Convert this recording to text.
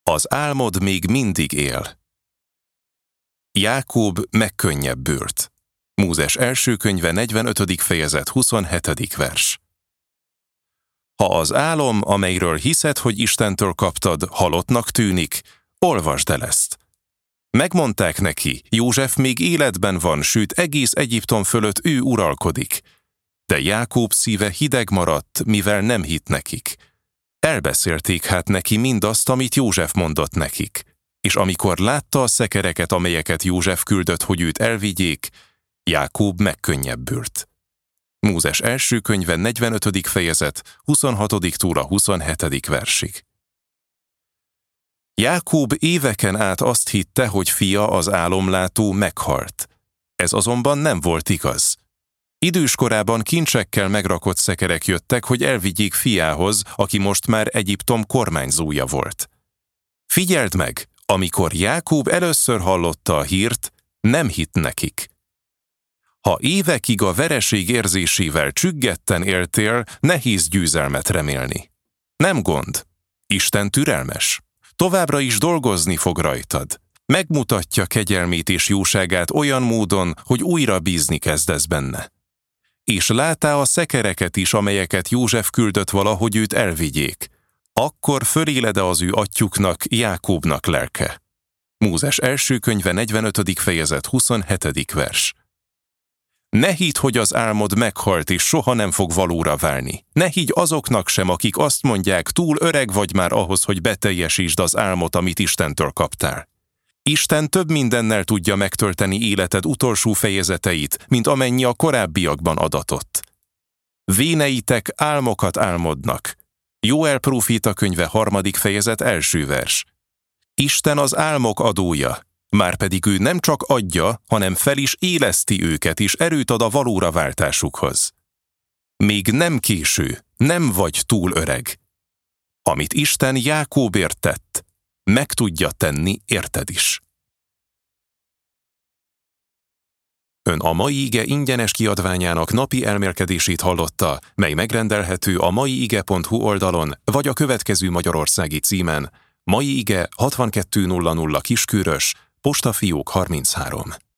Az álmod még mindig él. Jákób megkönnyebbült. Mózes első könyve 45. fejezet 27. vers. Ha az álom, amelyről hiszed, hogy Istentől kaptad, halottnak tűnik, olvasd el ezt. Megmondták neki, József még életben van, sőt egész Egyiptom fölött ő uralkodik. De Jákób szíve hideg maradt, mivel nem hitt nekik. Elbeszélték hát neki mindazt, amit József mondott nekik. És amikor látta a szekereket, amelyeket József küldött, hogy őt elvigyék, Jákób megkönnyebbült. Mózes első könyve 45. fejezet 26-tól a 27. versig. Jákób éveken át azt hitte, hogy fia, az álomlátó, meghalt. Ez azonban nem volt igaz. Idős korában kincsekkel megrakott szekerek jöttek, hogy elvigyék fiához, aki most már Egyiptom kormányzója volt. Figyeld meg, amikor Jákób először hallotta a hírt, nem hitt nekik. Ha évekig a vereség érzésével csüggetten éltél, nehéz győzelmet remélni. Nem gond. Isten türelmes. Továbbra is dolgozni fog rajtad. Megmutatja kegyelmét és jóságát olyan módon, hogy újra bízni kezdesz benne. És látá a szekereket is, amelyeket József küldött valahogy őt elvigyék. Akkor föléled az ő atyjuknak, Jákóbnak lelke. Mózes első könyve 45. fejezet 27. vers. Ne hidd, hogy az álmod meghalt és soha nem fog valóra válni. Ne higgy azoknak sem, akik azt mondják, túl öreg vagy már ahhoz, hogy beteljesítsd az álmot, amit Istentől kaptál. Isten több mindennel tudja megtölteni életed utolsó fejezeteit, mint amennyi a korábbiakban adatott. Véneitek álmokat álmodnak. Jóel próféta könyve 3. fejezet 1. vers. Isten az álmok adója, márpedig ő nem csak adja, hanem fel is éleszti őket, és erőt ad a valóra váltásukhoz. Még nem késő, nem vagy túl öreg. Amit Isten Jákóbért tett, meg tudja tenni érted is. Ön a Mai Ige ingyenes kiadványának napi elmélkedését hallotta, mely megrendelhető a maiige.hu oldalon, vagy a következő magyarországi címen: Mai Ige 6200 Kiskörös, postafiók 33.